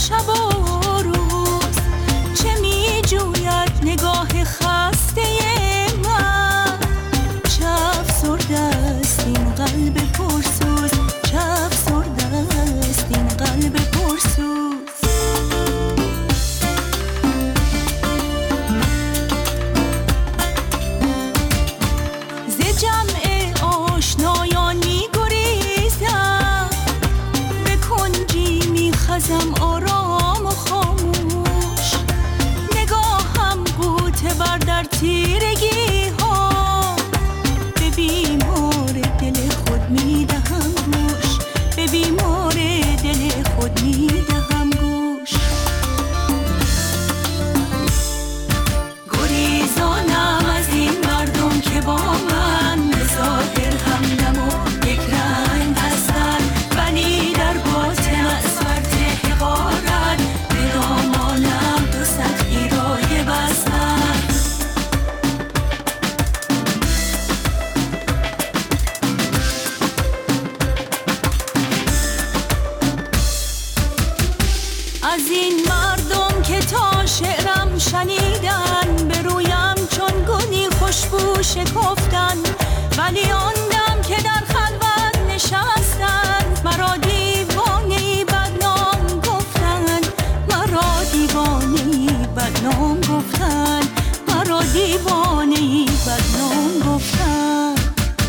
شب و روز، چه می جوید نگاه خسته من، چه افسرده است این قلب پرسوز، چه افسرده است این قلب پرسوز. ز جمع آشنایان می گریزم، به کنجی می خزم آرام و خاموش، نگاهم غوطه بر در تیرگی ها، به بیمار دل خود می دهم گوش، به بیمار دل خود می دهم گوش. گریزانم از این مردم که با من به ظاهر همدم و یک رنگ هستند، ولی در باطن از فرط حقارت به دامانم 200 گیرایه بستند. از این مردم که تا شعرم شنیدن، به رویم چون گلی خوشبو شکفتن، ولی آن دم که در خلوت نشستند، مرا دیوانه‌ای بدنام گفتند، مرا دیوانه‌ای بدنام گفتند، مرا دیوانه‌ای بدنام گفتند.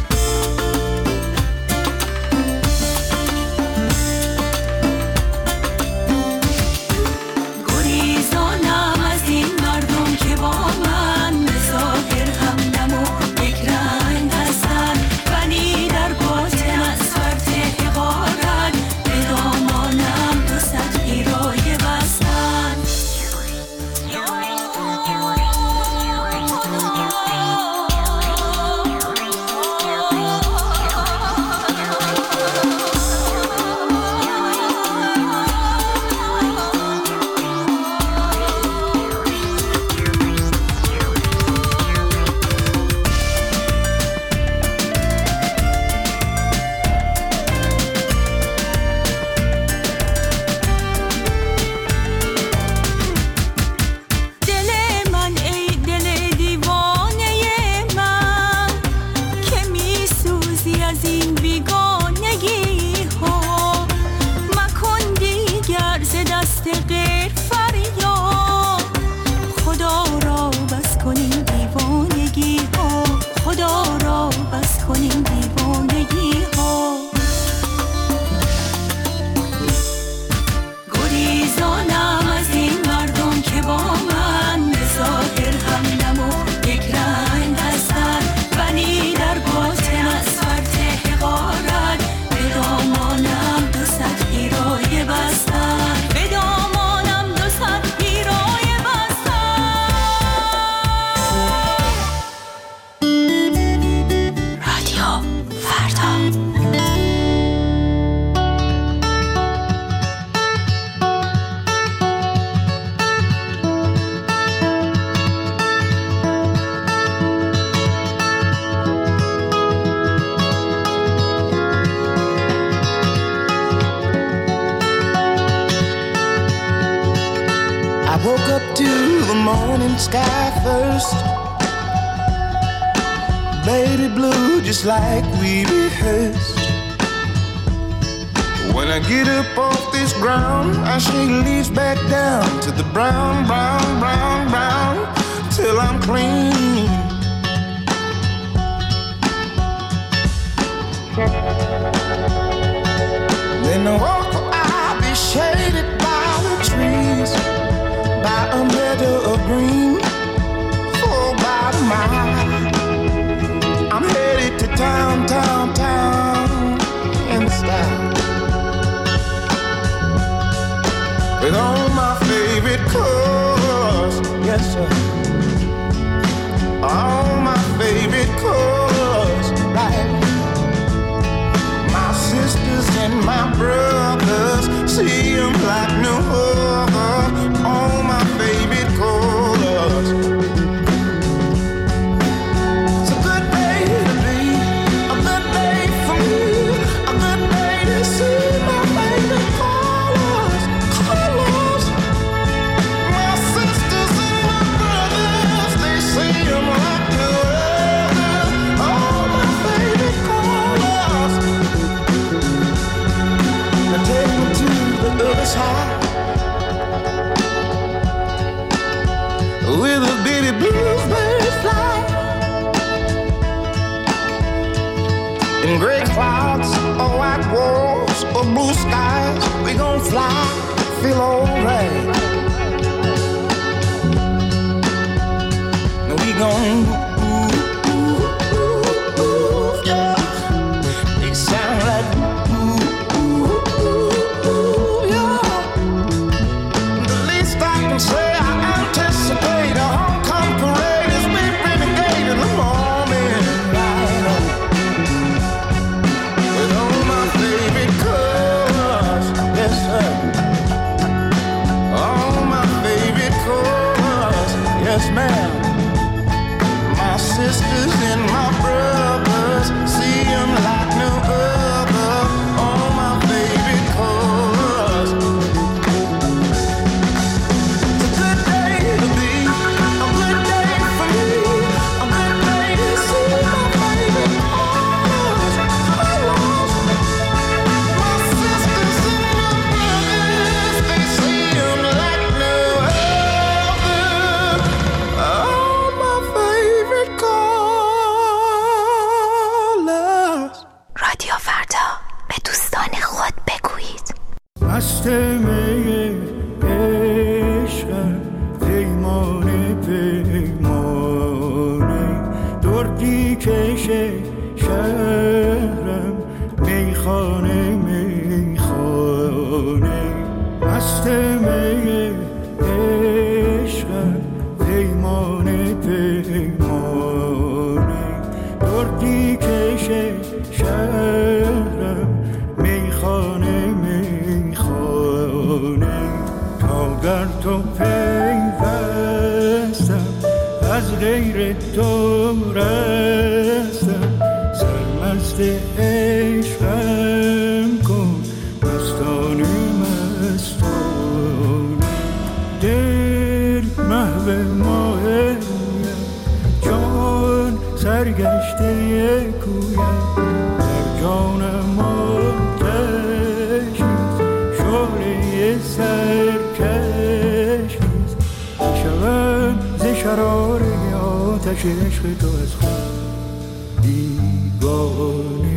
گریزانم از این مردم که با من به ظاهر همدم و یک رنگ هستند، ولی در باطن از فرط حقارت به دامانم 200 گیرایه بستند. دل من ای دل دیوانه من، که می سوزی از این بیگانگی ها، مکن دیگر ز دست غیر فریاد، خدا را بس کن این دیوانگی ها، خدا را بس کن این دیوانگی ها. گریزانم از این مردم که با من به ظاهر همدم و یک رنگ هستند، ولی در باطن از فرط حقارت به دامانم 200 گیرایه بستند، به دامانم 200 گیرایه بستند. رادیو فردا. I woke up to the morning sky first, baby blue just like we rehearsed. When I get up off this ground, I shake leaves back down to the brown, brown, brown, brown, till I'm clean. Then I walk, I'll be shaded by the trees, by a meadow of green, for about a mile. I'm headed to town, town, town, in style, with all my favorite colors, yes sir, all my favorite colors, right. My sisters and my brothers, see them like no other, all my favorite colors. It's a good day to be, a good day for me, a good day to see my favorite colors, colors. with a bitty bluebird fly. In gray clouds or white walls or blue skies, we gon' fly, feel alright. We gon' yeah. They sound like yeah. The least I can say, I anticipate a homecoming parade as we renegade in the morning light with all my favorite colors, yes sir. All my favorite colors, yes ma'am. My sisters and my brothers, see them like no other. All my favorite colors. It's a good day to be, a good day for me, a good day to see my favorite colors. My sisters and my brothers, they see them like no other. All my favorite colors. رادیو فردا، به دوستان خود بگویید. مست می عشقم، پیمانه پیمانه، دردی کشه شهرم، میخانه میخانه. مست می عشقم، پیمانه پیمانه، دردی کشه شهرم، میخانه میخانه. تا در تو پیوستم، از غیر تو رستم، سرمست عشقم کن، مستانه مستانه. دل محو ماه جان سرگشته کویم، در جانم آتشیست، شعله سرکشیست. شوم ز شرار آتش عشق تو از خود بیگانه.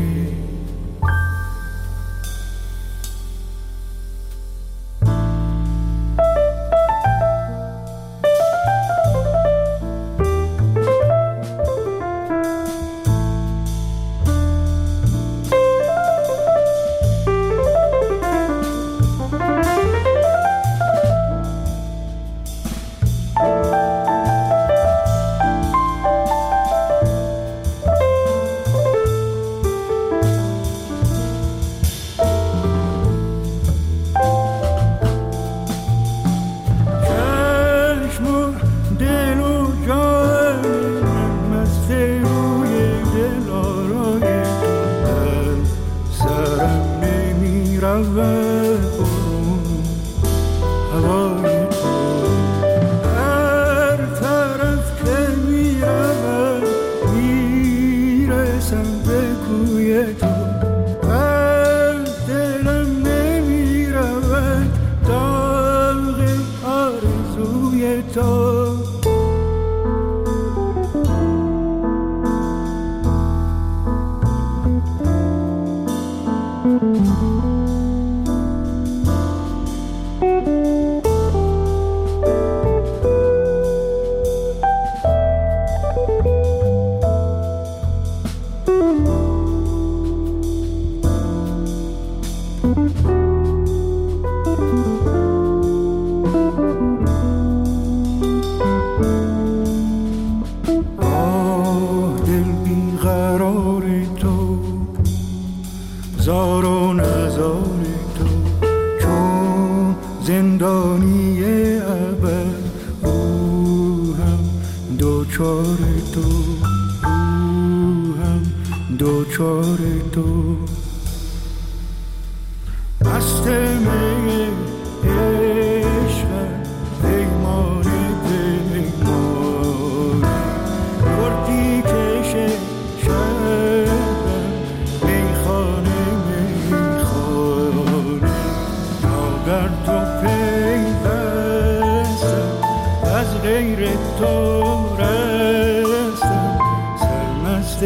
از غیر تو رفتم، سرمست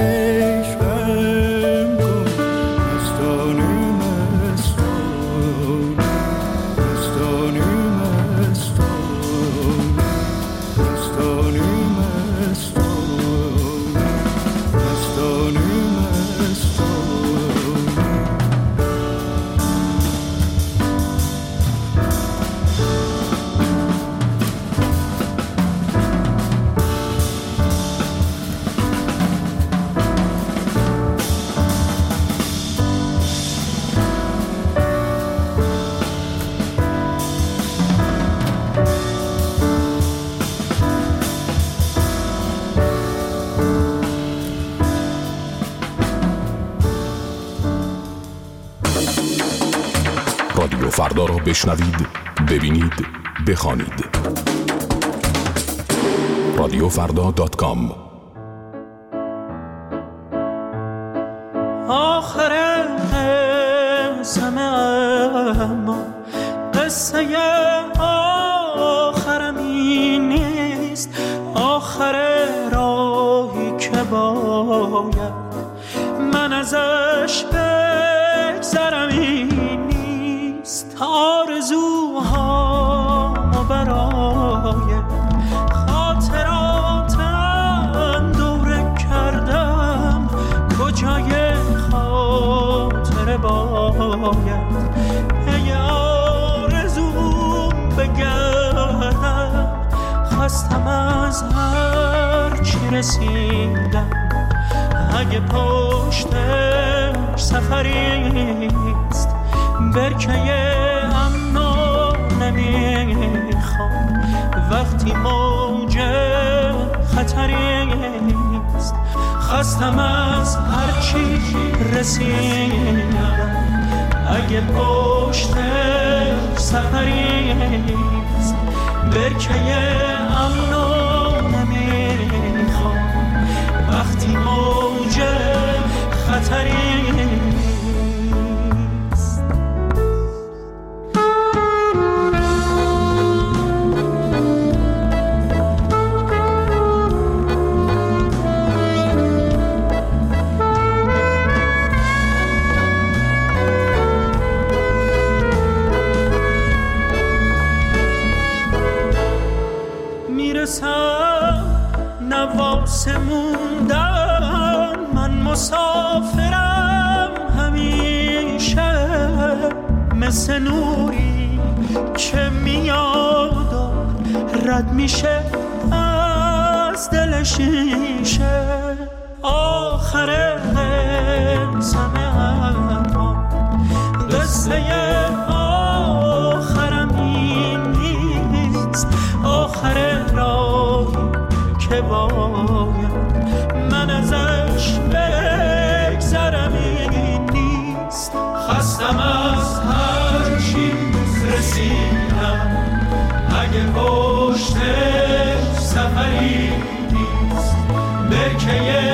عشقم کن مستانه مستانه، مستانه مستانه، مستانه مستانه، مستانه رادیو فردا را بشنوید، ببینید، بخوانید. radiofrda.com. آخر همه اما قصه آخرم این نیست، آخر راهی که باید من ازش بگذرم این نیست. آرزوهامو برای خاطراتم دوره کردم، کجای خاطره باید ای آرزوم بگردم. خستم از هر چی رسیدم، اگه پشتش سفریست برکه امنو نمیخوام وقتی موج خطریست. خستم از هر چی رسیدم، اگه پشتش سفریست برکه امنو نمیخوام وقتی موج خطریست. نواسه موندن من مسافرم همیشه، مثل نوری که میاد و رد میشه از دل شیشه. آخر قصه اما قصه آخرم این نیست، آخر راهی که باید من ازش بگذرم این نیست. خستم از هر چی رسیدم، اگه پشتش سفری نیست برکه